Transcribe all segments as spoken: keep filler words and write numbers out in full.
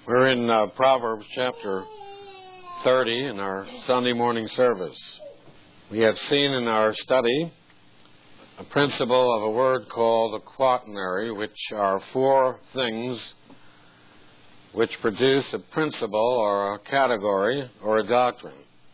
We're in uh, Proverbs chapter thirty in our Sunday morning service. We have seen in our study a principle of a word called a quaternary, which are four things which produce a principle or a category or a doctrine.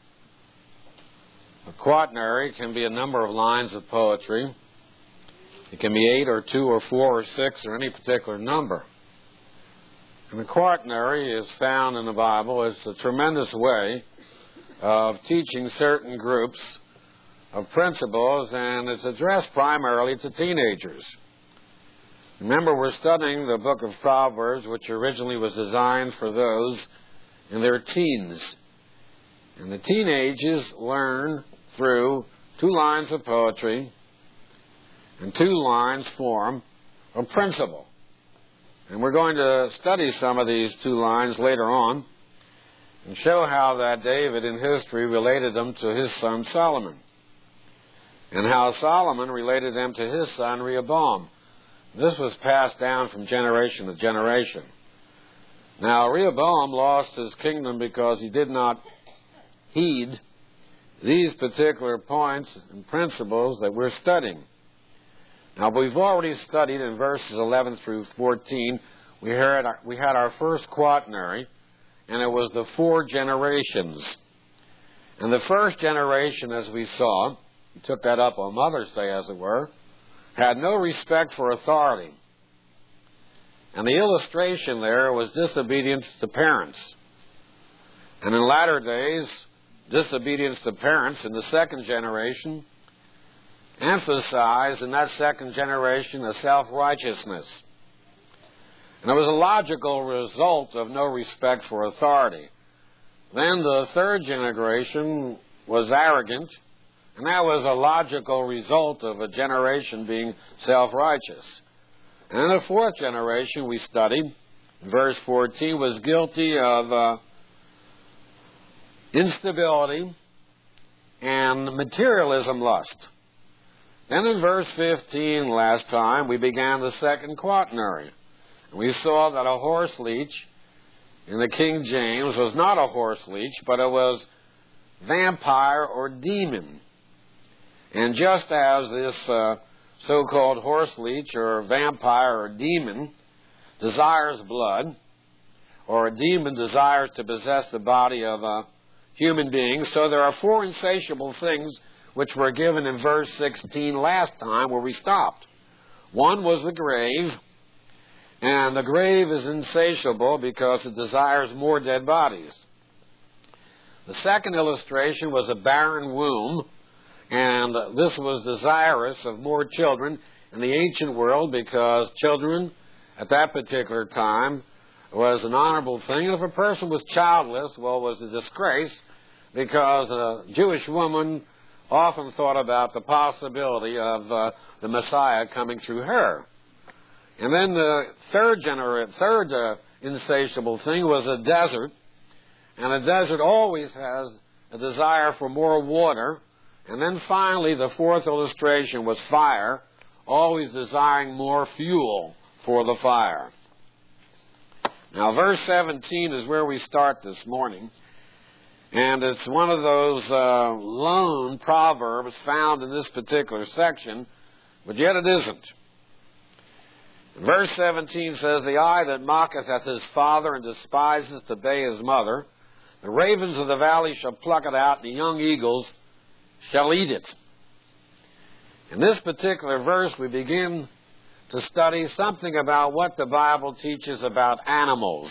A quaternary can be a number of lines of poetry. It can be eight or two or four or six or any particular number. And the quaternary is found in the Bible. It's a tremendous way of teaching certain groups of principles, and it's addressed primarily to teenagers. Remember, we're studying the book of Proverbs, which originally was designed for those in their teens. And the teenagers learn through two lines of poetry, and two lines form a principle. And we're going to study some of these two lines later on and show how that David in history related them to his son Solomon, and how Solomon related them to his son Rehoboam. This was passed down from generation to generation. Now, Rehoboam lost his kingdom because he did not heed these particular points and principles that we're studying. Now, we've already studied in verses eleven through fourteen, we, heard, we had our first quaternary, and it was the four generations. And the first generation, as we saw, we took that up on Mother's Day, as it were, had no respect for authority. And the illustration there was disobedience to parents. And in latter days, disobedience to parents in the second generation emphasized in that second generation a self-righteousness. And it was a logical result of no respect for authority. Then the third generation was arrogant, and that was a logical result of a generation being self-righteous. And then the fourth generation we studied, verse fourteen, was guilty of uh, instability and materialism lust. Then in verse fifteen last time, we began the second quaternary. We saw that a horse leech in the King James was not a horse leech, but it was vampire or demon. And just as this uh, so-called horse leech or vampire or demon desires blood, or a demon desires to possess the body of a human being, so there are four insatiable things which were given in verse sixteen last time where we stopped. One was the grave, and the grave is insatiable because it desires more dead bodies. The second illustration was a barren womb, and this was desirous of more children in the ancient world because children at that particular time was an honorable thing. And if a person was childless, well, it was a disgrace because a Jewish woman often thought about the possibility of uh, the Messiah coming through her. And then the third genera- third uh, insatiable thing was a desert. And a desert always has a desire for more water. And then finally, the fourth illustration was fire, always desiring more fuel for the fire. Now, verse seventeen is where we start this morning. And it's one of those uh, lone proverbs found in this particular section, but yet it isn't. Verse seventeen says, "The eye that mocketh at his father and despiseth to obey his mother, the ravens of the valley shall pluck it out, and the young eagles shall eat it." In this particular verse, we begin to study something about what the Bible teaches about animals,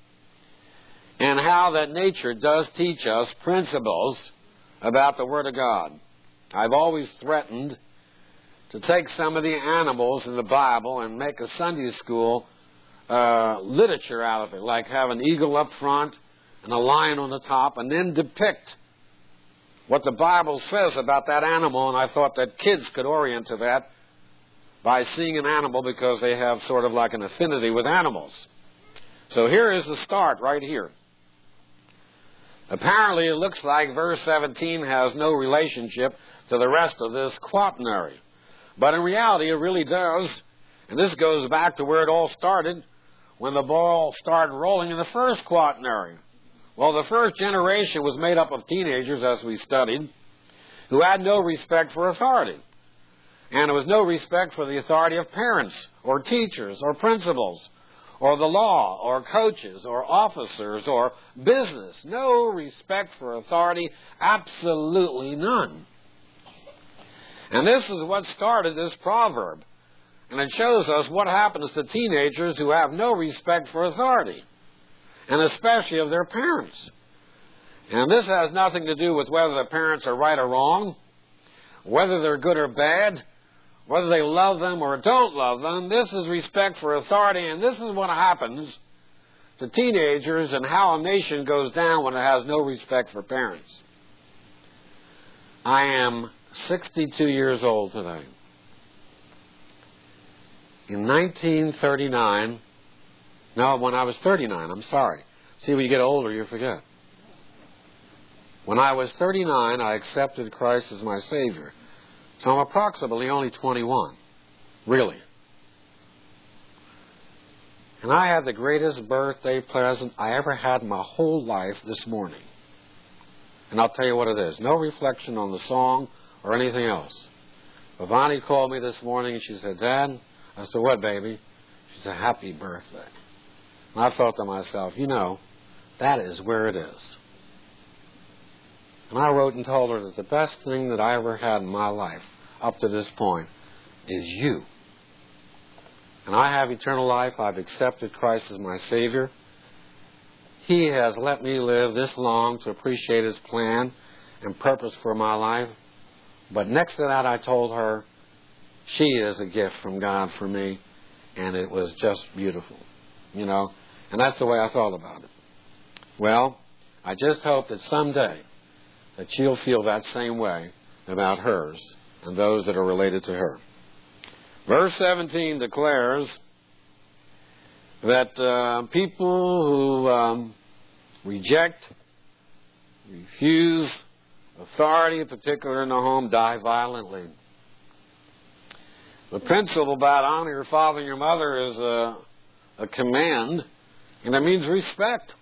and how that nature does teach us principles about the Word of God. I've always threatened to take some of the animals in the Bible and make a Sunday school uh, literature out of it, like have an eagle up front and a lion on the top, and then depict what the Bible says about that animal. And I thought that kids could orient to that by seeing an animal because they have sort of like an affinity with animals. So here is the start right here. Apparently, it looks like verse seventeen has no relationship to the rest of this quaternary. But in reality, it really does. And this goes back to where it all started, when the ball started rolling in the first quaternary. Well, the first generation was made up of teenagers, as we studied, who had no respect for authority. And there was no respect for the authority of parents or teachers or principals or the law or coaches or officers or business. No respect for authority, absolutely none. And this is what started this proverb. And it shows us what happens to teenagers who have no respect for authority, and especially of their parents. And this has nothing to do with whether the parents are right or wrong, whether they're good or bad, whether they love them or don't love them. This is respect for authority, and this is what happens to teenagers and how a nation goes down when it has no respect for parents. I am sixty-two years old today. In nineteen thirty-nine, no, when I was thirty-nine, I'm sorry. See, when you get older, you forget. When I was thirty-nine, I accepted Christ as my Savior. So I'm approximately only twenty-one, really. And I had the greatest birthday present I ever had in my whole life this morning. And I'll tell you what it is. No reflection on the song or anything else. Ivani called me this morning and she said, Dad, I said, what, baby? She said, happy birthday. And I thought to myself, you know, that is where it is. And I wrote and told her that the best thing that I ever had in my life up to this point is you. And I have eternal life. I've accepted Christ as my Savior. He has let me live this long to appreciate His plan and purpose for my life. But next to that, I told her, she is a gift from God for me, and it was just beautiful, you know. And that's the way I thought about it. Well, I just hope that someday that she'll feel that same way about hers and those that are related to her. Verse seventeen declares that uh, people who um, reject, refuse authority, in particular in the home, die violently. The principle about honor your father and your mother is a, a command, and it means respect.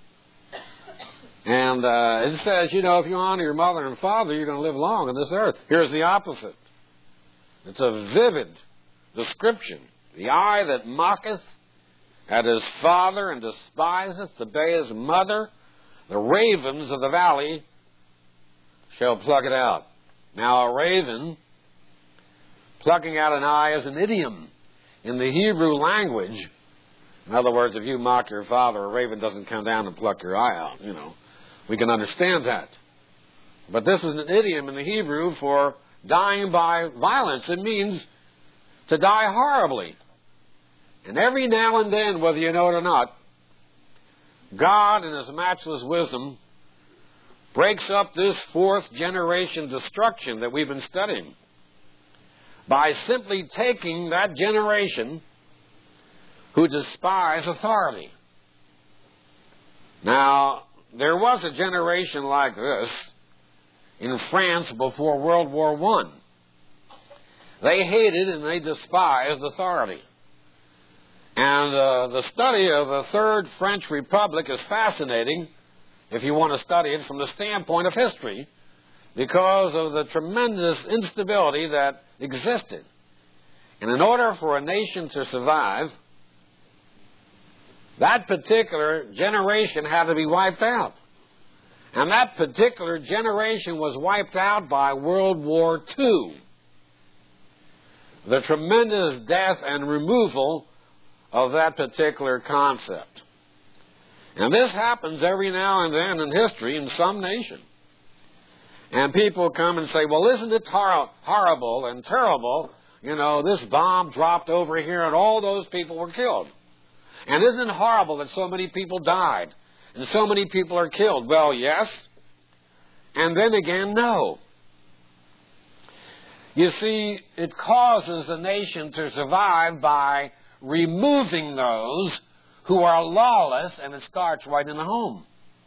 And uh, it says, you know, if you honor your mother and father, you're going to live long on this earth. Here's the opposite. It's a vivid description. The eye that mocketh at his father and despiseth to obey his mother, the ravens of the valley shall pluck it out. Now, a raven plucking out an eye is an idiom in the Hebrew language. In other words, if you mock your father, a raven doesn't come down and pluck your eye out, you know. We can understand that. But this is an idiom in the Hebrew for dying by violence. It means to die horribly. And every now and then, whether you know it or not, God in His matchless wisdom breaks up this fourth generation destruction that we've been studying by simply taking that generation who despise authority. Now, there was a generation like this in France before World War One. They hated and they despised authority. And uh, the study of the Third French Republic is fascinating if you want to study it from the standpoint of history, because of the tremendous instability that existed. And in order for a nation to survive, that particular generation had to be wiped out. And that particular generation was wiped out by World War Two. The tremendous death and removal of that particular concept. And this happens every now and then in history in some nation. And people come and say, well, isn't it hor- horrible and terrible, you know, this bomb dropped over here and all those people were killed. And isn't it horrible that so many people died and so many people are killed? Well, yes. And then again, no. You see, it causes a nation to survive by removing those who are lawless, and it starts right in the home.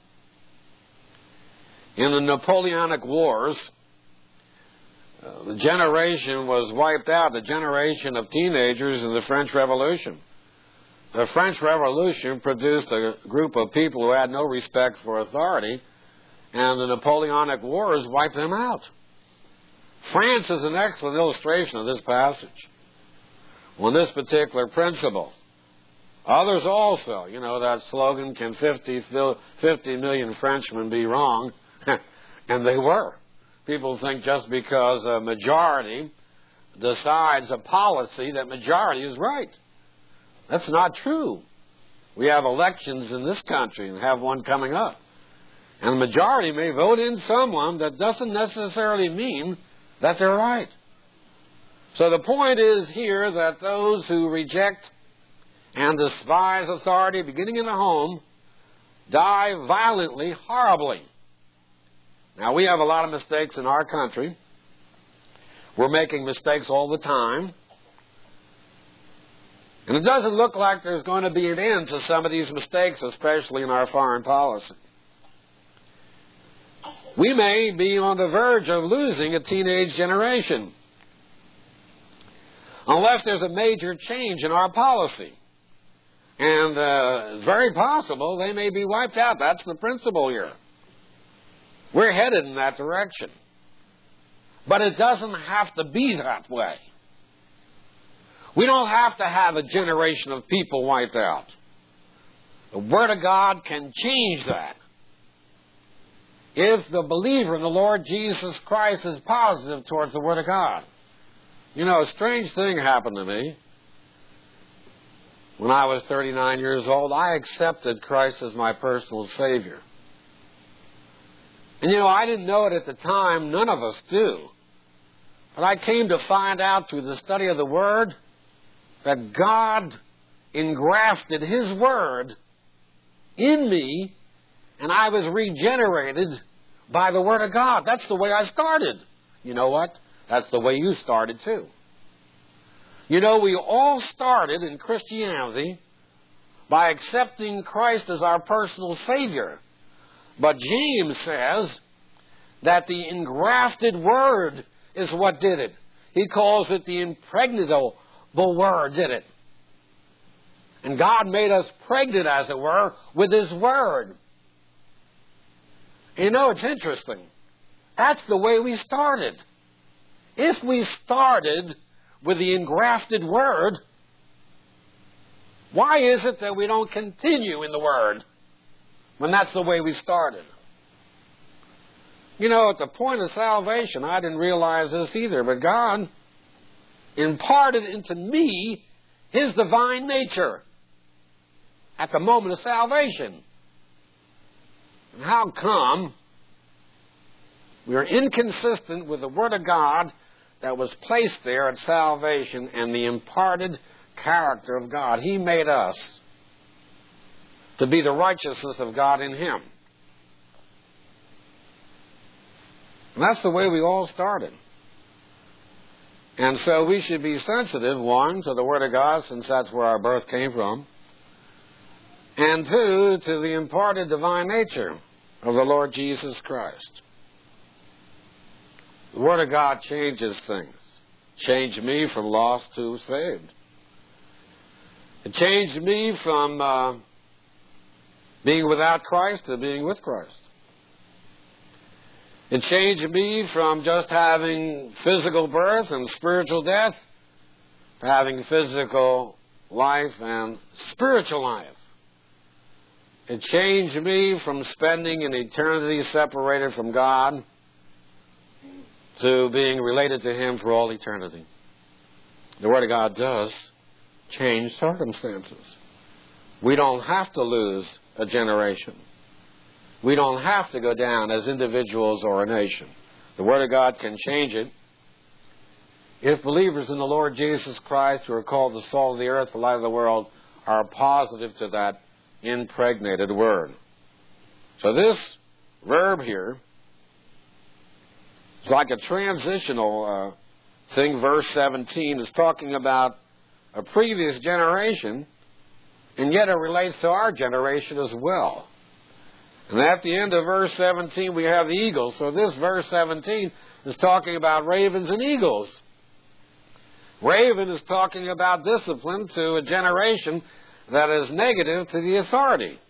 In the Napoleonic Wars, uh, the generation was wiped out, the generation of teenagers in the French Revolution. the French Revolution produced a group of people who had no respect for authority, and the Napoleonic Wars wiped them out. France is an excellent illustration of this passage on this particular principle. Others also, you know, that slogan, can fifty, fifty million Frenchmen be wrong? And they were. People think just because a majority decides a policy, that majority is right. That's not true. We have elections in this country and have one coming up. And the majority may vote in someone that doesn't necessarily mean that they're right. So the point is here that those who reject and despise authority, beginning in the home, die violently, horribly. Now, we have a lot of mistakes in our country. We're making mistakes all the time. And it doesn't look like there's going to be an end to some of these mistakes, especially in our foreign policy. We may be on the verge of losing a teenage generation unless there's a major change in our policy. And uh, it's very possible they may be wiped out. That's the principle here. We're headed in that direction. But it doesn't have to be that way. We don't have to have a generation of people wiped out. The Word of God can change that. If the believer in the Lord Jesus Christ is positive towards the Word of God. You know, a strange thing happened to me. When I was thirty-nine years old, I accepted Christ as my personal Savior. And you know, I didn't know it at the time. None of us do. But I came to find out through the study of the Word that God engrafted His Word in me, and I was regenerated by the Word of God. That's the way I started. You know what? That's the way you started too. You know, we all started in Christianity by accepting Christ as our personal Savior. But James says that the engrafted Word is what did it. He calls it the impregnable Word did it. And God made us pregnant, as it were, with His Word. You know, it's interesting. That's the way we started. If we started with the engrafted Word, why is it that we don't continue in the Word when that's the way we started? You know, at the point of salvation, I didn't realize this either, but God imparted into me His divine nature at the moment of salvation. And how come we are inconsistent with the Word of God that was placed there at salvation and the imparted character of God? He made us to be the righteousness of God in Him. And that's the way we all started. And so we should be sensitive, one, to the Word of God, since that's where our birth came from, and two, to the imparted divine nature of the Lord Jesus Christ. The Word of God changes things. Changed me from lost to saved. It changed me from uh, being without Christ to being with Christ. It changed me from just having physical birth and spiritual death to having physical life and spiritual life. It changed me from spending an eternity separated from God to being related to Him for all eternity. The Word of God does change circumstances. We don't have to lose a generation. We don't have to go down as individuals or a nation. The Word of God can change it. If believers in the Lord Jesus Christ, who are called the salt of the earth, the light of the world, are positive to that impregnated Word. So this verb here is like a transitional uh, thing. Verse seventeen is talking about a previous generation, and yet it relates to our generation as well. And at the end of verse seventeen, we have the eagles. So this verse seventeen is talking about ravens and eagles. Raven is talking about discipline to a generation that is negative to the authority.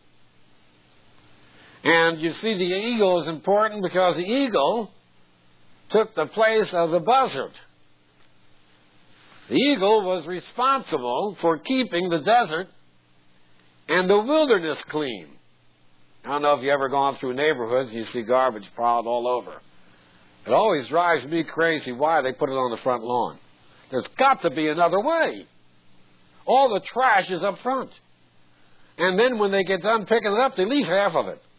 And you see, the eagle is important because the eagle took the place of the buzzard. The eagle was responsible for keeping the desert and the wilderness clean. I don't know if you've ever gone through neighborhoods and you see garbage piled all over. It always drives me crazy why they put it on the front lawn. There's got to be another way. All the trash is up front. And then when they get done picking it up, they leave half of it.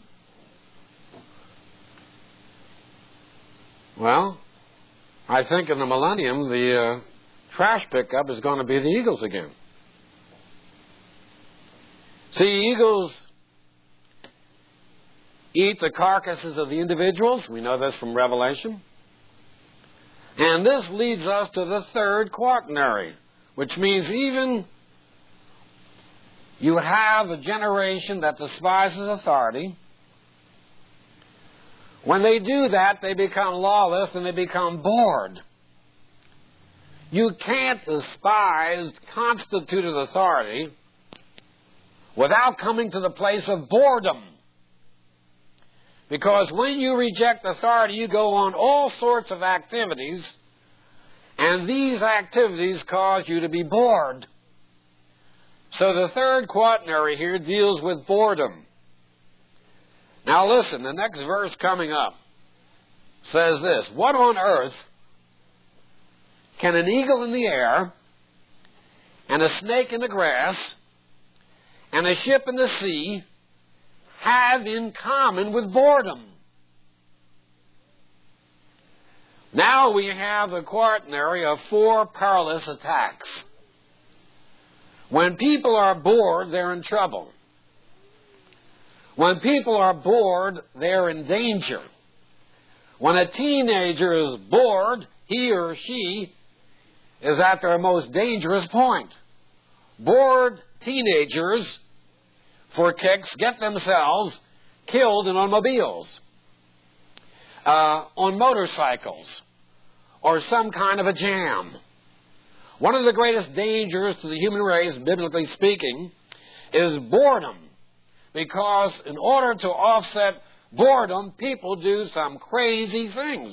Well, I think in the millennium, the uh, trash pickup is going to be the eagles again. See, eagles eat the carcasses of the individuals. We know this from Revelation. And this leads us to the third quaternary, which means even you have a generation that despises authority. When they do that, they become lawless and they become bored. You can't despise constituted authority without coming to the place of boredom. Because when you reject authority, you go on all sorts of activities, and these activities cause you to be bored. So the third quaternary here deals with boredom. Now listen, the next verse coming up says this: what on earth can an eagle in the air, and a snake in the grass, and a ship in the sea have in common with boredom? Now we have the quaternary of four perilous attacks. When people are bored, they're in trouble. When people are bored, they're in danger. When a teenager is bored, he or she is at their most dangerous point. Bored teenagers, for kicks, get themselves killed in automobiles, uh, on motorcycles, or some kind of a jam. One of the greatest dangers to the human race, biblically speaking, is boredom. Because in order to offset boredom, people do some crazy things.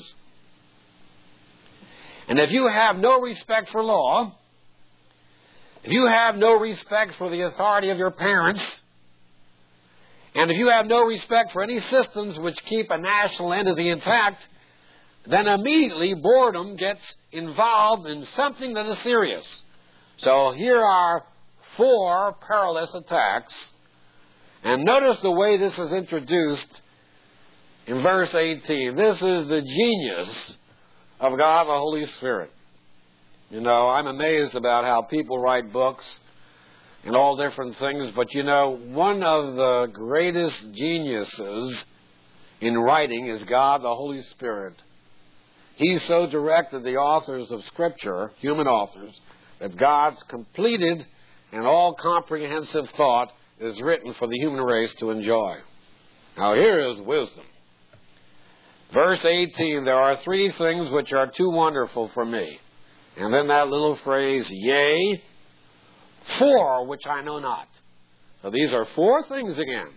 And if you have no respect for law, if you have no respect for the authority of your parents, and if you have no respect for any systems which keep a national entity intact, then immediately boredom gets involved in something that is serious. So here are four perilous attacks. And notice the way this is introduced in verse eighteen. This is the genius of God the Holy Spirit. You know, I'm amazed about how people write books and all different things, but you know, one of the greatest geniuses in writing is God the Holy Spirit. He so directed the authors of Scripture, human authors, that God's completed and all-comprehensive thought is written for the human race to enjoy. Now here is wisdom. Verse eighteen, there are three things which are too wonderful for me. And then that little phrase, yea, four which I know not. So these are four things again.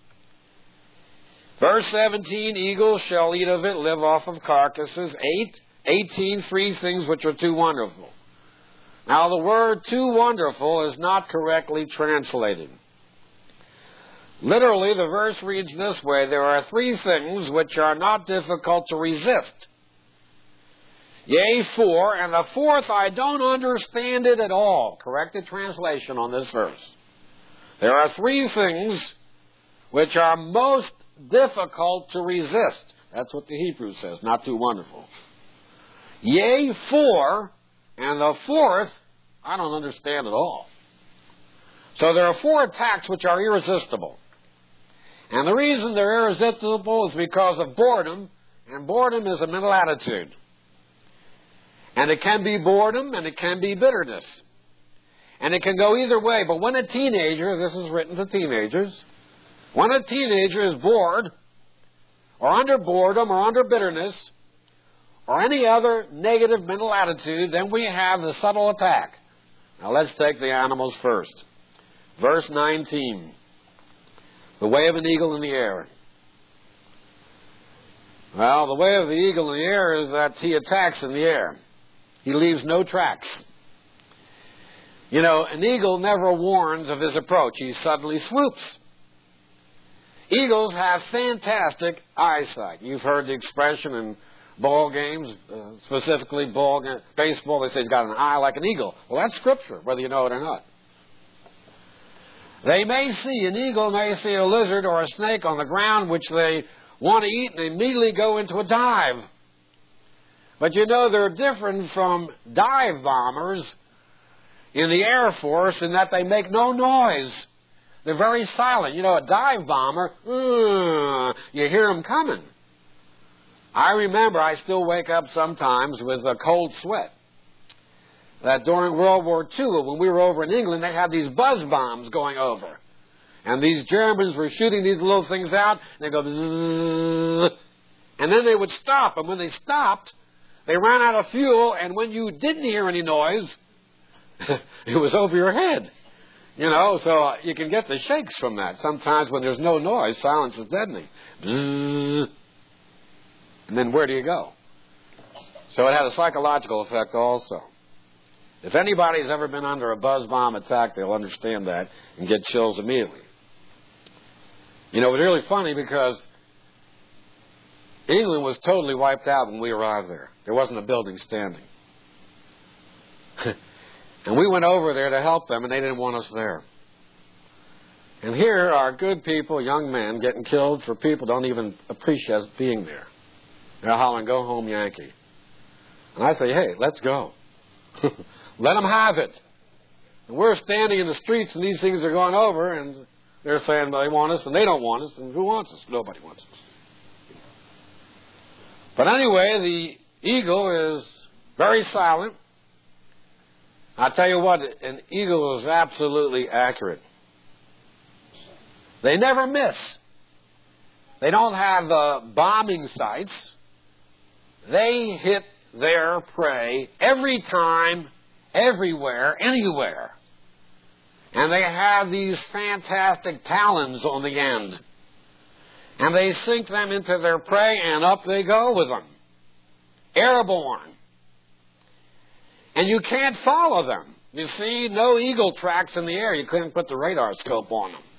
Verse seventeen, eagles shall eat of it, live off of carcasses. Eight, eighteen, three things which are too wonderful. Now the word too wonderful is not correctly translated. Literally, the verse reads this way: there are three things which are not difficult to resist. Yea, four, and the fourth, I don't understand it at all. Corrected translation on this verse. There are three things which are most difficult to resist. That's what the Hebrew says, not too wonderful. Yea, four, and the fourth, I don't understand at all. So there are four attacks which are irresistible. And the reason they're irresistible is because of boredom, and boredom is a mental attitude. And it can be boredom, and it can be bitterness. And it can go either way, but when a teenager, this is written to teenagers, when a teenager is bored, or under boredom, or under bitterness, or any other negative mental attitude, then we have the subtle attack. Now let's take the animals first. Verse nineteen. The way of an eagle in the air. Well, the way of the eagle in the air is that he attacks in the air. He leaves no tracks. You know, an eagle never warns of his approach. He suddenly swoops. Eagles have fantastic eyesight. You've heard the expression in ball games, uh, specifically ball ga- baseball, they say he's got an eye like an eagle. Well, that's scripture, whether you know it or not. They may see, an eagle may see a lizard or a snake on the ground which they want to eat and immediately go into a dive. But you know, they're different from dive bombers in the Air Force in that they make no noise. They're very silent. You know, a dive bomber, uh, you hear them coming. I remember, I still wake up sometimes with a cold sweat. That during World War Two, when we were over in England, they had these buzz bombs going over. And these Germans were shooting these little things out, and they go, bzzz, and then they would stop. And when they stopped, they ran out of fuel, and when you didn't hear any noise, it was over your head. You know, so you can get the shakes from that. Sometimes when there's no noise, silence is deadening. Bzzz. And then where do you go? So it had a psychological effect also. If anybody's ever been under a buzz bomb attack, they'll understand that and get chills immediately. You know, it was really funny because England was totally wiped out when we arrived there. There wasn't a building standing. And we went over there to help them, and they didn't want us there. And here are good people, young men, getting killed for people who don't even appreciate being there. They're hollering, "Go home, Yankee." And I say, hey, let's go. Let them have it. And we're standing in the streets, and these things are going over, and they're saying, well, they want us, and they don't want us, and who wants us? Nobody wants us. But anyway, the eagle is very silent. I'll tell you what, an eagle is absolutely accurate. They never miss. They don't have uh, bombing sights. They hit their prey every time, everywhere, anywhere. And they have these fantastic talons on the end. And they sink them into their prey, and up they go with them. Airborne. And you can't follow them. You see, no eagle tracks in the air. You couldn't put the radar scope on them.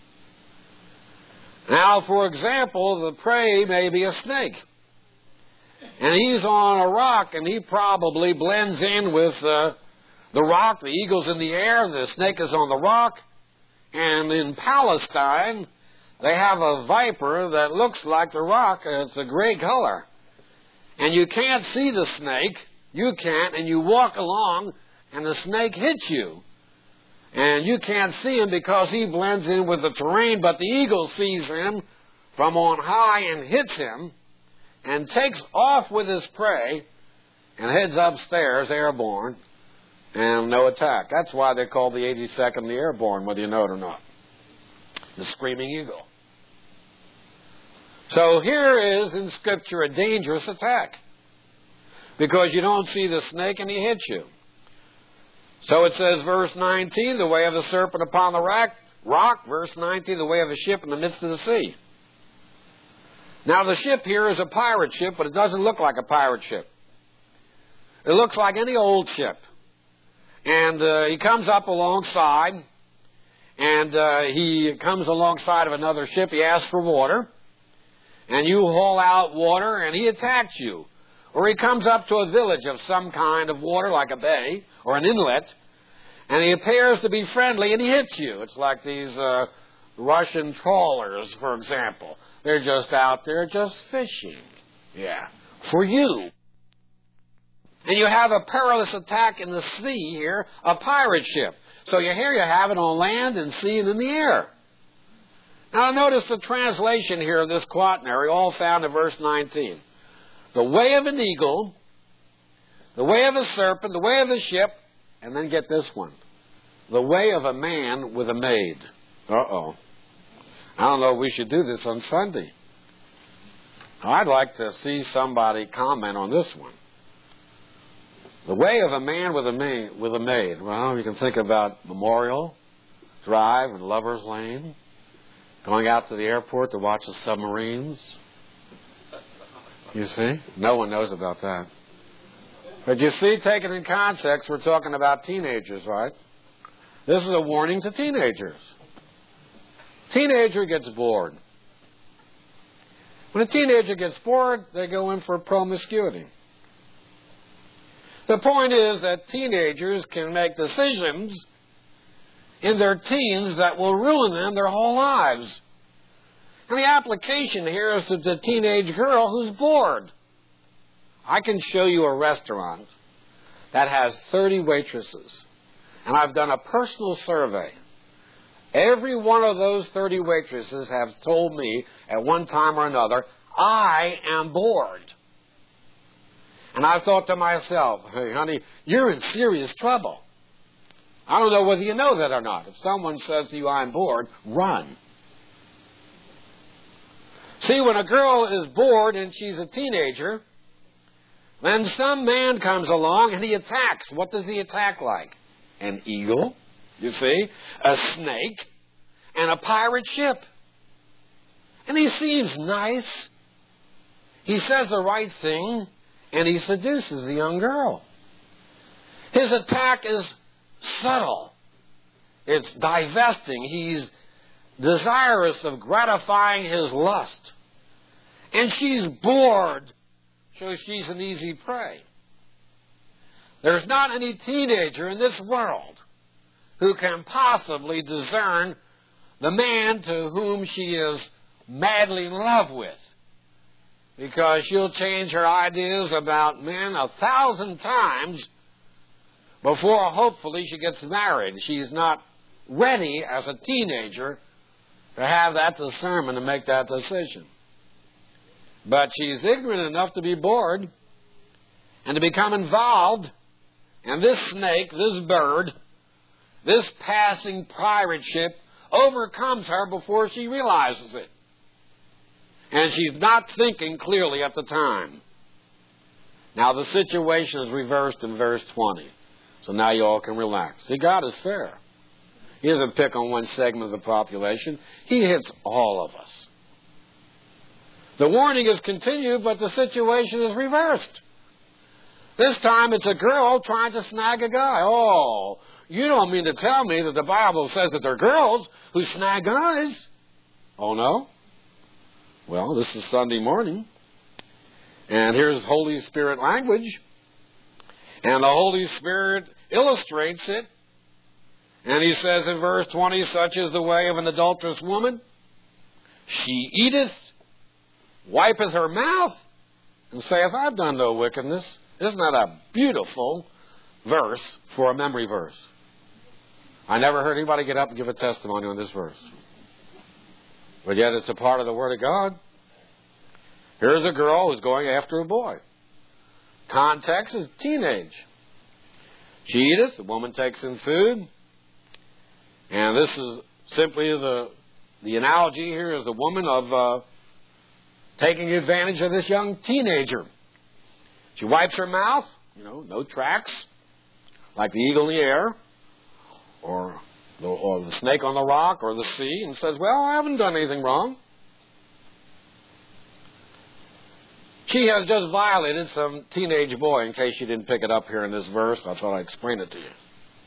Now, for example, the prey may be a snake. And he's on a rock, and he probably blends in with uh, the rock. The eagle's in the air, the snake is on the rock. And in Palestine, they have a viper that looks like the rock. It's a gray color. And you can't see the snake. You can't, and you walk along, and the snake hits you. And you can't see him because he blends in with the terrain, but the eagle sees him from on high and hits him and takes off with his prey and heads upstairs airborne and no attack. That's why they call the eighty-second the Airborne, whether you know it or not. The screaming eagle. So here is in Scripture a dangerous attack because you don't see the snake and he hits you. So it says, verse nineteen, the way of the serpent upon the rock. rock. Verse nineteen, the way of a ship in the midst of the sea. Now the ship here is a pirate ship, but it doesn't look like a pirate ship. It looks like any old ship. And uh, he comes up alongside, and uh, he comes alongside of another ship. He asks for water, and you haul out water, and he attacks you. Or he comes up to a village of some kind of water, like a bay or an inlet, and he appears to be friendly, and he hits you. It's like these uh, Russian trawlers, for example. They're just out there just fishing. Yeah. For you. And you have a perilous attack in the sea here, a pirate ship. So you here you have it on land and sea and in the air. Now notice the translation here of this quaternary, all found in verse nineteen. The way of an eagle, the way of a serpent, the way of a ship, and then get this one. The way of a man with a maid. Uh-oh. I don't know if we should do this on Sunday. I'd like to see somebody comment on this one. The way of a man with a maid. With a maid. Well, you can think about Memorial, drive in Lover's Lane, going out to the airport to watch the submarines. You see? No one knows about that. But you see, taken in context, we're talking about teenagers, right? This is a warning to teenagers. Teenager gets bored. When a teenager gets bored, they go in for promiscuity. The point is that teenagers can make decisions in their teens that will ruin them their whole lives. And the application here is to the teenage girl who's bored. I can show you a restaurant that has thirty waitresses. And I've done a personal survey. Every one of those thirty waitresses have told me at one time or another, I am bored. And I thought to myself, hey, honey, you're in serious trouble. I don't know whether you know that or not. If someone says to you, I'm bored, run. See, when a girl is bored and she's a teenager, then some man comes along and he attacks. What does he attack like? An eagle, you see, a snake, and a pirate ship. And he seems nice. He says the right thing, and he seduces the young girl. His attack is subtle. It's divesting. He's desirous of gratifying his lust. And she's bored, so she's an easy prey. There's not any teenager in this world who can possibly discern the man to whom she is madly in love with, because she'll change her ideas about men a thousand times before hopefully she gets married. She's not ready as a teenager to have that discernment and make that decision. But she's ignorant enough to be bored and to become involved in this snake, this bird, this passing pirate ship overcomes her before she realizes it. And she's not thinking clearly at the time. Now the situation is reversed in verse twenty. So now you all can relax. See, God is fair. He doesn't pick on one segment of the population. He hits all of us. The warning is continued, but the situation is reversed. This time it's a girl trying to snag a guy. Oh, you don't mean to tell me that the Bible says that there are girls who snag guys? Oh, no? Well, this is Sunday morning. And here's Holy Spirit language. And the Holy Spirit illustrates it. And he says in verse twenty, such is the way of an adulterous woman. She eateth, wipeth her mouth, and saith, I've done no wickedness. Isn't that a beautiful verse for a memory verse? I never heard anybody get up and give a testimony on this verse. But yet it's a part of the Word of God. Here's a girl who's going after a boy. Context is teenage. She eateth, the woman takes in food. And this is simply the, the analogy here is the woman of uh, taking advantage of this young teenager. She wipes her mouth, you know, no tracks, like the eagle in the air, or the, or the snake on the rock, or the sea, and says, well, I haven't done anything wrong. She has just violated some teenage boy, in case you didn't pick it up here in this verse. I thought I'd explain it to you.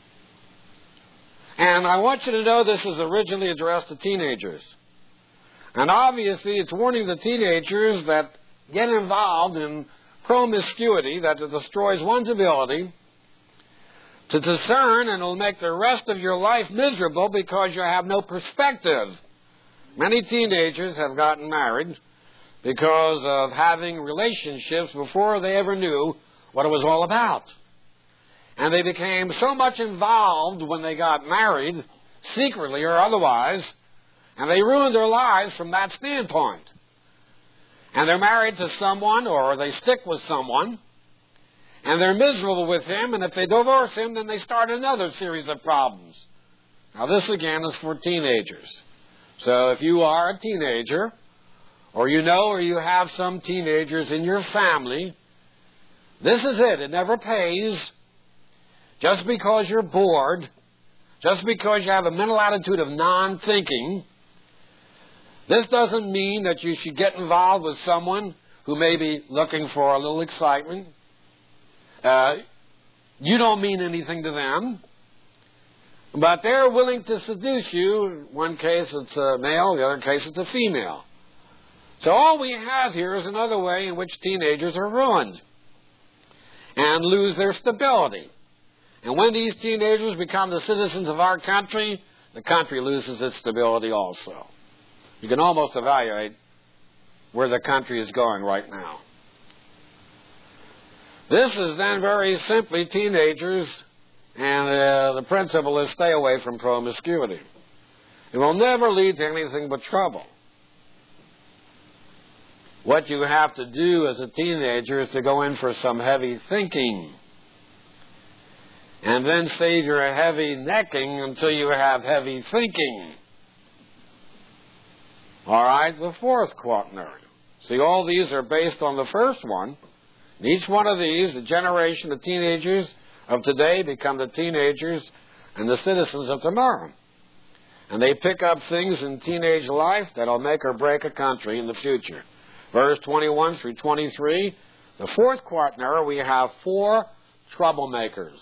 And I want you to know this is originally addressed to teenagers. And obviously it's warning the teenagers that get involved in promiscuity, that it destroys one's ability to discern, and will make the rest of your life miserable because you have no perspective. Many teenagers have gotten married because of having relationships before they ever knew what it was all about. And they became so much involved when they got married, secretly or otherwise, and they ruined their lives from that standpoint. And they're married to someone, or they stick with someone, and they're miserable with him, and if they divorce him, then they start another series of problems. Now this again is for teenagers. So if you are a teenager, or you know or you have some teenagers in your family, this is it. It never pays. Just because you're bored, just because you have a mental attitude of non-thinking, this doesn't mean that you should get involved with someone who may be looking for a little excitement. Uh, you don't mean anything to them, but they're willing to seduce you. In one case it's a male, the other case it's a female. So all we have here is another way in which teenagers are ruined and lose their stability. And when these teenagers become the citizens of our country, the country loses its stability also. You can almost evaluate where the country is going right now. This is then very simply teenagers, and uh, the principle is stay away from promiscuity. It will never lead to anything but trouble. What you have to do as a teenager is to go in for some heavy thinking, and then save your heavy necking until you have heavy thinking. All right, the fourth quaternary. See, all these are based on the first one. In each one of these, the generation of teenagers of today become the teenagers and the citizens of tomorrow. And they pick up things in teenage life that'll make or break a country in the future. Verse twenty-one through twenty-three, the fourth quaternary, we have four troublemakers.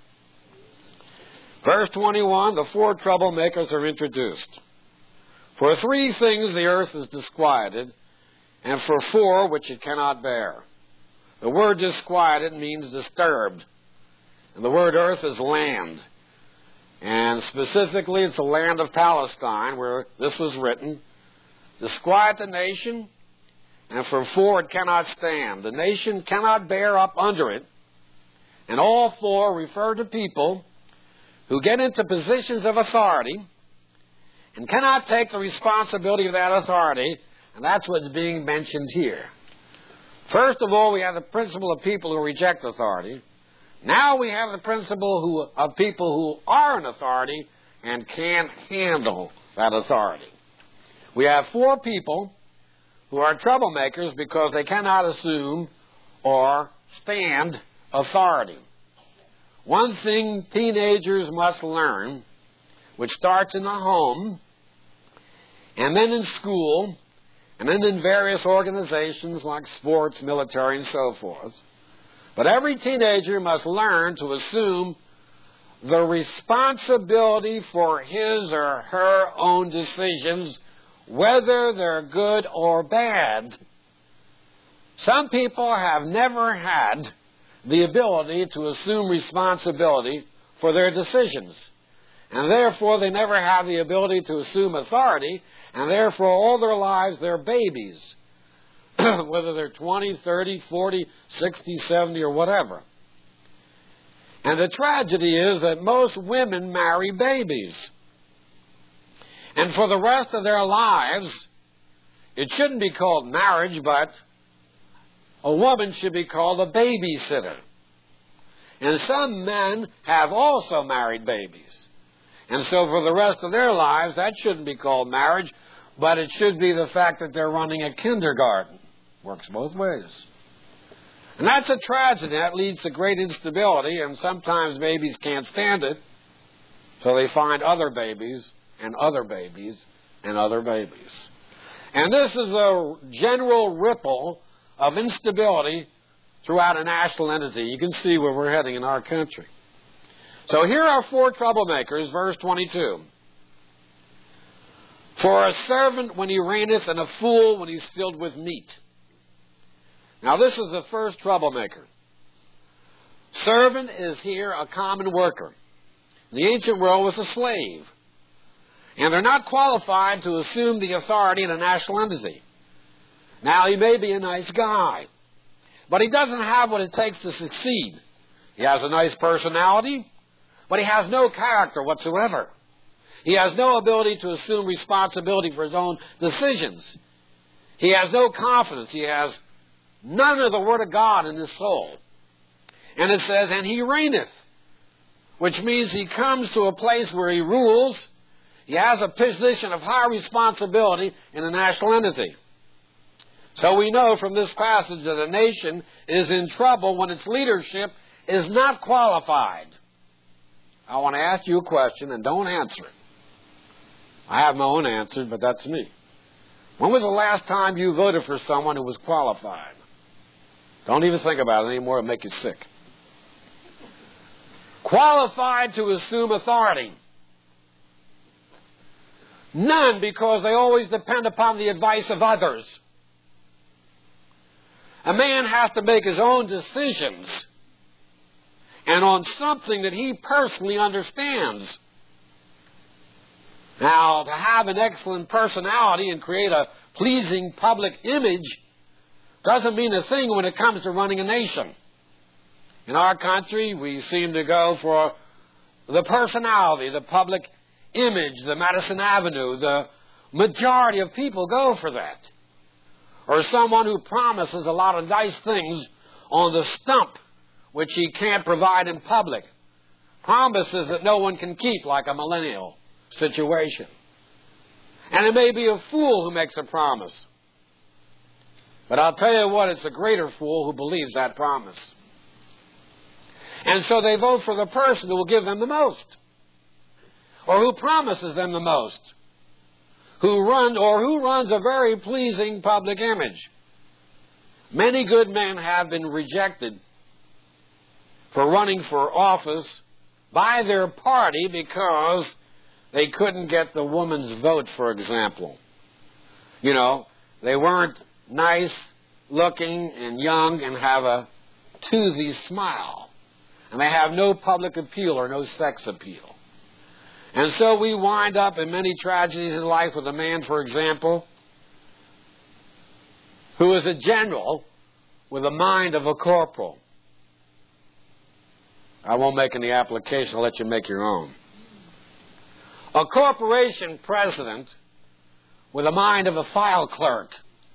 Verse twenty-one, the four troublemakers are introduced. For three things the earth is disquieted, and for four which it cannot bear. The word disquieted means disturbed. And the word earth is land. And specifically, it's the land of Palestine where this was written. Disquiet the nation, and for four it cannot stand. The nation cannot bear up under it. And all four refer to people who get into positions of authority and cannot take the responsibility of that authority, and that's what's being mentioned here. First of all, we have the principle of people who reject authority. Now we have the principle who, of people who are in authority and can't handle that authority. We have four people who are troublemakers because they cannot assume or stand authority. One thing teenagers must learn, which starts in the home, and then in school, and then in various organizations like sports, military, and so forth. But every teenager must learn to assume the responsibility for his or her own decisions, whether they're good or bad. Some people have never had the ability to assume responsibility for their decisions. And therefore, they never have the ability to assume authority, and therefore, all their lives, they're babies, whether they're twenty, thirty, forty, sixty, seventy, or whatever. And the tragedy is that most women marry babies. And for the rest of their lives, it shouldn't be called marriage, but a woman should be called a babysitter. And some men have also married babies. And so for the rest of their lives, that shouldn't be called marriage, but it should be the fact that they're running a kindergarten. Works both ways. And that's a tragedy. That leads to great instability, and sometimes babies can't stand it, so they find other babies and other babies and other babies. And this is a general ripple of instability throughout a national entity. You can see where we're heading in our country. So here are four troublemakers, verse twenty-two. For a servant when he reigneth, and a fool when he's filled with meat. Now this is the first troublemaker. Servant is here a common worker. In the ancient world was a slave. And they're not qualified to assume the authority in a national entity. Now he may be a nice guy, but he doesn't have what it takes to succeed. He has a nice personality, but he has no character whatsoever. He has no ability to assume responsibility for his own decisions. He has no confidence. He has none of the Word of God in his soul. And it says, and he reigneth, which means he comes to a place where he rules. He has a position of high responsibility in a national entity. So we know from this passage that a nation is in trouble when its leadership is not qualified. I want to ask you a question, and don't answer it. I have my own answers, but that's me. When was the last time you voted for someone who was qualified? Don't even think about it anymore. It'll make you sick. Qualified to assume authority. None, because they always depend upon the advice of others. A man has to make his own decisions, and on something that he personally understands. Now, to have an excellent personality and create a pleasing public image doesn't mean a thing when it comes to running a nation. In our country, we seem to go for the personality, the public image, the Madison Avenue. The majority of people go for that. Or someone who promises a lot of nice things on the stump, which he can't provide in public. Promises that no one can keep, like a millennial situation. And it may be a fool who makes a promise. But I'll tell you what, it's a greater fool who believes that promise. And so they vote for the person who will give them the most, or who promises them the most, who run or who runs a very pleasing public image. Many good men have been rejected for running for office by their party because they couldn't get the woman's vote, for example. You know, they weren't nice looking and young and have a toothy smile. And they have no public appeal or no sex appeal. And so we wind up in many tragedies in life with a man, for example, who is a general with the mind of a corporal. I won't make any application. I'll let you make your own. A corporation president with the mind of a file clerk.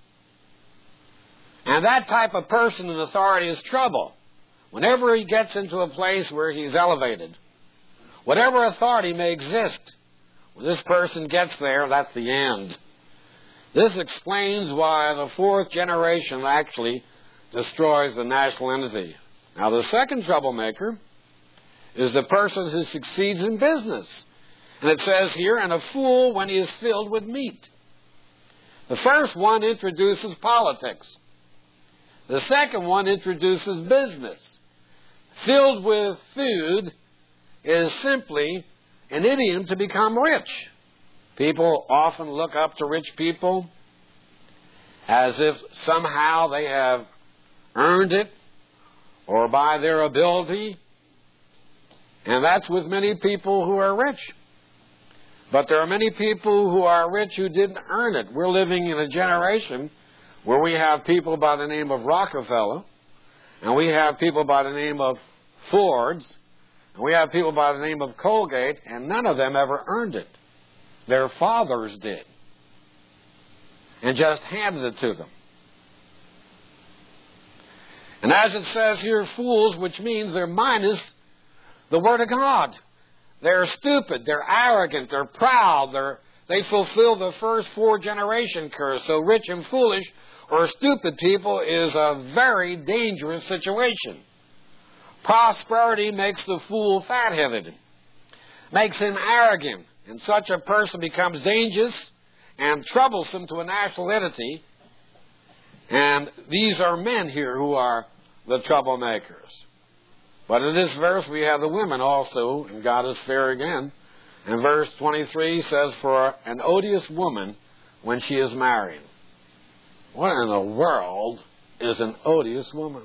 And that type of person in authority is trouble. Whenever he gets into a place where he's elevated, whatever authority may exist, when this person gets there, that's the end. This explains why the fourth generation actually destroys the national entity. Now, the second troublemaker is the person who succeeds in business. And it says here, and a fool when he is filled with meat. The first one introduces politics. The second one introduces business. Filled with food is simply an idiom to become rich. People often look up to rich people as if somehow they have earned it or by their ability. And that's with many people who are rich. But there are many people who are rich who didn't earn it. We're living in a generation where we have people by the name of Rockefeller, and we have people by the name of Fords, and we have people by the name of Colgate, and none of them ever earned it. Their fathers did, and just handed it to them. And as it says here, fools, which means they're minus the Word of God. They're stupid, they're arrogant, they're proud, they're, they fulfill the first four generation curse. So rich and foolish or stupid people is a very dangerous situation. Prosperity makes the fool fat-headed, makes him arrogant, and such a person becomes dangerous and troublesome to a national entity. And these are men here who are the troublemakers. But in this verse we have the women also, and God is fair again. And verse twenty-three says, for an odious woman when she is married. What in the world is an odious woman?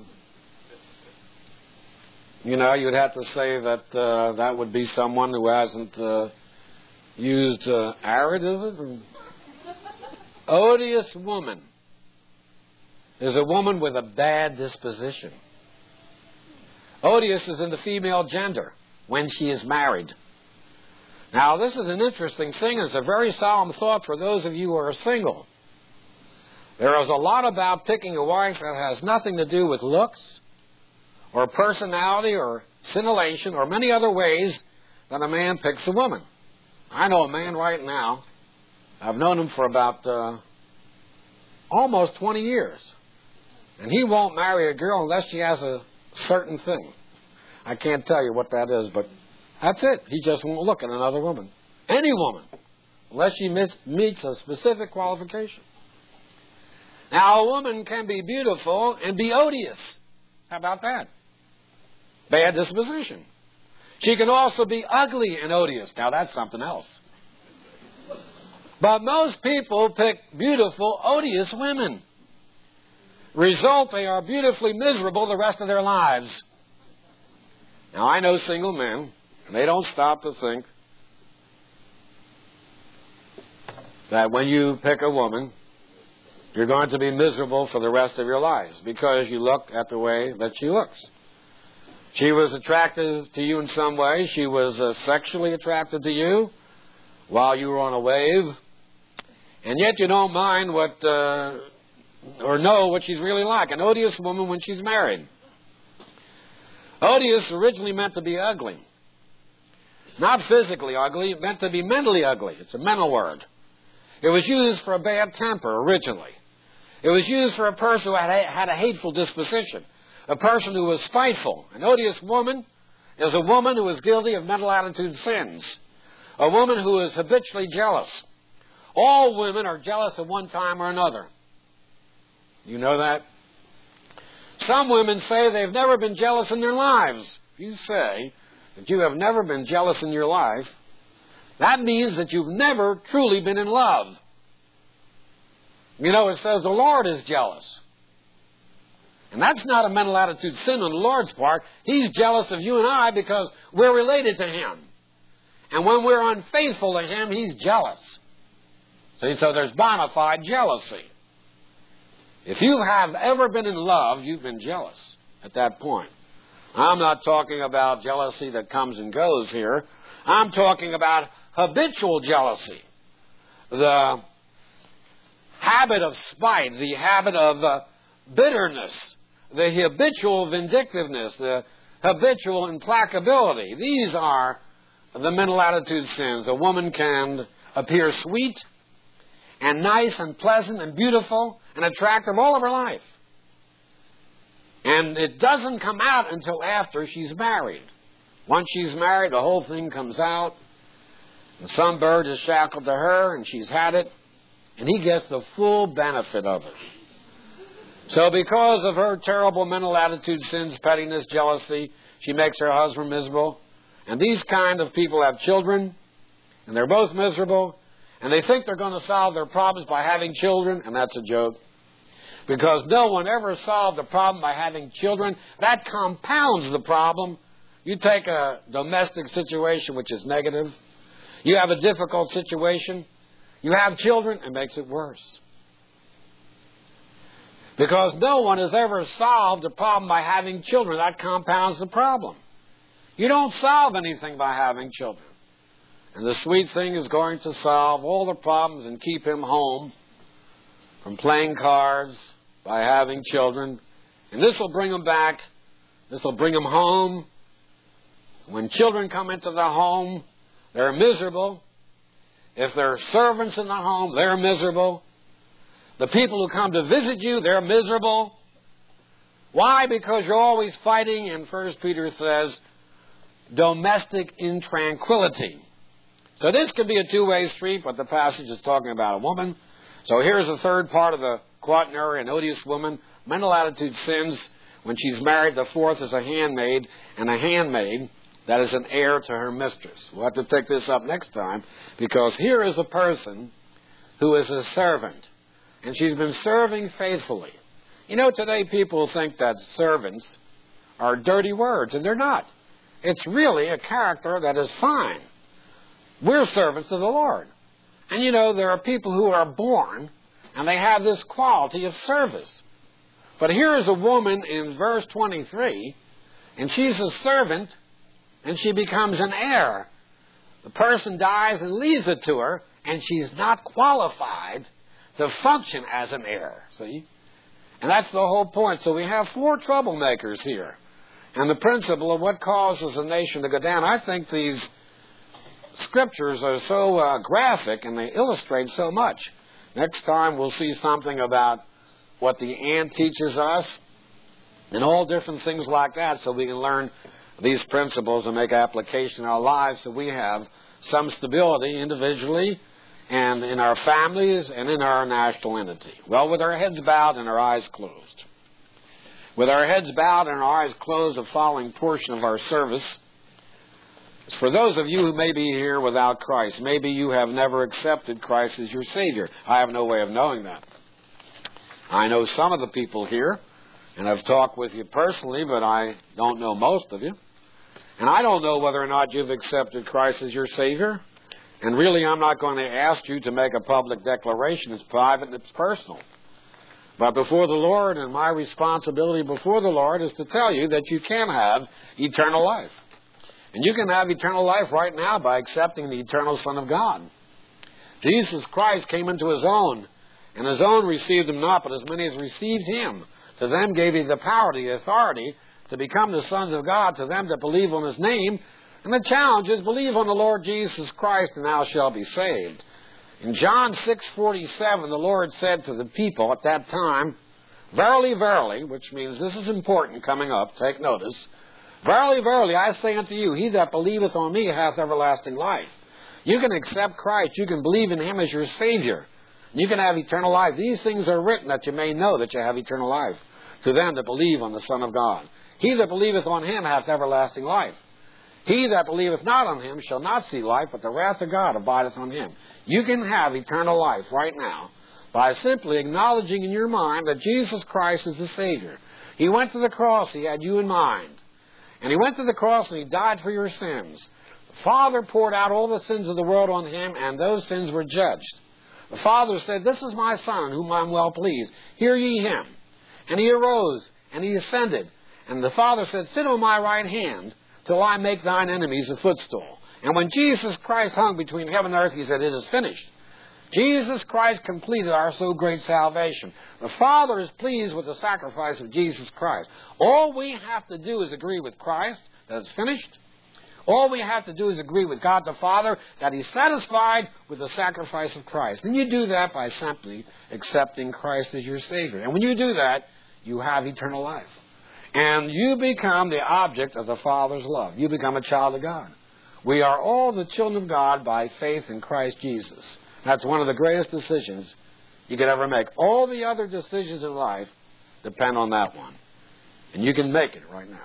You know, you'd have to say that uh, that would be someone who hasn't uh, used uh, arid, is it? Odious woman is a woman with a bad disposition. Odious is in the female gender when she is married. Now, this is an interesting thing. It's a very solemn thought for those of you who are single. There is a lot about picking a wife that has nothing to do with looks or personality or scintillation or many other ways that a man picks a woman. I know a man right now. I've known him for about uh, almost twenty years. And he won't marry a girl unless she has a certain thing. I can't tell you what that is, but That's it. He just won't look at another woman. Any woman. Unless she meets a specific qualification. Now, a woman can be beautiful and be odious. How about that? Bad disposition. She can also be ugly and odious. Now, that's something else. But most people pick beautiful, odious women. Result, they are beautifully miserable the rest of their lives. Now, I know single men, and they don't stop to think that when you pick a woman, you're going to be miserable for the rest of your lives because you look at the way that she looks. She was attractive to you in some way. She was uh, sexually attracted to you while you were on a wave. And yet you don't mind what, uh, or know what she's really like. An odious woman when she's married. Odious originally meant to be ugly. Not physically ugly, it meant to be mentally ugly. It's a mental word. It was used for a bad temper originally. It was used for a person who had a, had a hateful disposition. A person who was spiteful. An odious woman is a woman who is guilty of mental attitude sins. A woman who is habitually jealous. All women are jealous at one time or another. You know that? Some women say they've never been jealous in their lives. If you say that you have never been jealous in your life, that means that you've never truly been in love. You know, it says the Lord is jealous. And that's not a mental attitude sin on the Lord's part. He's jealous of you and I because we're related to Him. And when we're unfaithful to Him, He's jealous. See, so there's bona fide jealousy. If you have ever been in love, you've been jealous at that point. I'm not talking about jealousy that comes and goes here. I'm talking about habitual jealousy. The habit of spite, the habit of uh, bitterness, the habitual vindictiveness, the habitual implacability. These are the mental attitude sins. A woman can appear sweet and nice and pleasant and beautiful and attractive all of her life. And it doesn't come out until after she's married. Once she's married, the whole thing comes out. And some bird is shackled to her, and she's had it, and he gets the full benefit of it. So because of her terrible mental attitude sins, pettiness, jealousy, she makes her husband miserable. And these kind of people have children, and they're both miserable, and they think they're going to solve their problems by having children, and that's a joke. Because no one ever solved the problem by having children. That compounds the problem. You take a domestic situation which is negative. You have a difficult situation. You have children, it makes it worse. Because no one has ever solved a problem by having children. That compounds the problem. You don't solve anything by having children. And the sweet thing is going to solve all the problems and keep him home from playing cards by having children. And this will bring him back. This will bring him home. When children come into the home, they're miserable. If there are servants in the home, they're miserable. The people who come to visit you, they're miserable. Why? Because you're always fighting, and First Peter says, domestic intranquility. So this could be a two-way street, but the passage is talking about a woman. So here's the third part of the quaternary, an odious woman. Mental attitude sins. When she's married, the fourth is a handmaid, and a handmaid that is an heir to her mistress. We'll have to pick this up next time, because here is a person who is a servant, and she's been serving faithfully. You know, today people think that servants are dirty words, and they're not. It's really a character that is fine. We're servants of the Lord. And you know, there are people who are born, and they have this quality of service. But here is a woman in verse twenty-three, and she's a servant, and she becomes an heir. The person dies and leaves it to her, and she's not qualified to function as an heir. See? And that's the whole point. So we have four troublemakers here. And the principle of what causes a nation to go down. I think these scriptures are so uh, graphic, and they illustrate so much. Next time we'll see something about what the ant teaches us and all different things like that, so we can learn these principles and make application in our lives so we have some stability individually and in our families and in our national entity. Well, with our heads bowed and our eyes closed. With our heads bowed and our eyes closed, the following portion of our service is for those of you who may be here without Christ. Maybe you have never accepted Christ as your Savior. I have no way of knowing that. I know some of the people here, and I've talked with you personally, but I don't know most of you. And I don't know whether or not you've accepted Christ as your Savior. And really, I'm not going to ask you to make a public declaration. It's private and it's personal. But before the Lord, and my responsibility before the Lord is to tell you that you can have eternal life. And you can have eternal life right now by accepting the eternal Son of God. Jesus Christ came into His own, and His own received Him not, but as many as received Him, to them gave He the power, the authority, to become the sons of God, to them that believe on His name. And the challenge is, believe on the Lord Jesus Christ, and thou shalt be saved. In John six forty-seven, the Lord said to the people at that time, Verily, verily, which means this is important coming up, take notice. Verily, verily, I say unto you, he that believeth on me hath everlasting life. You can accept Christ. You can believe in Him as your Savior. You can have eternal life. These things are written that you may know that you have eternal life, to them that believe on the Son of God. He that believeth on Him hath everlasting life. He that believeth not on Him shall not see life, but the wrath of God abideth on him. You can have eternal life right now by simply acknowledging in your mind that Jesus Christ is the Savior. He went to the cross. He had you in mind. And He went to the cross and He died for your sins. The Father poured out all the sins of the world on Him, and those sins were judged. The Father said, This is my Son, in whom I am well pleased. Hear ye Him. And He arose, and He ascended. And the Father said, Sit on my right hand, till I make thine enemies a footstool. And when Jesus Christ hung between heaven and earth, He said, It is finished. Jesus Christ completed our so great salvation. The Father is pleased with the sacrifice of Jesus Christ. All we have to do is agree with Christ that it's finished. All we have to do is agree with God the Father that He's satisfied with the sacrifice of Christ. And you do that by simply accepting Christ as your Savior. And when you do that, you have eternal life. And you become the object of the Father's love. You become a child of God. We are all the children of God by faith in Christ Jesus. That's one of the greatest decisions you could ever make. All the other decisions in life depend on that one. And you can make it right now.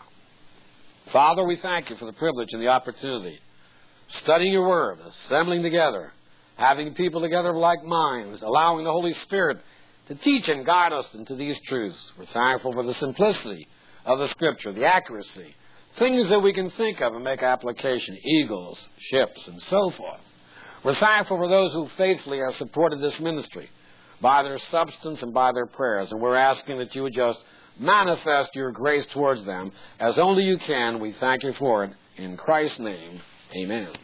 Father, we thank You for the privilege and the opportunity. Studying Your Word, assembling together, having people together of like minds, allowing the Holy Spirit to teach and guide us into these truths. We're thankful for the simplicity of the Scripture, the accuracy, things that we can think of and make application, eagles, ships, and so forth. We're thankful for those who faithfully have supported this ministry by their substance and by their prayers. And we're asking that You would just manifest Your grace towards them as only You can. We thank You for it. In Christ's name, amen.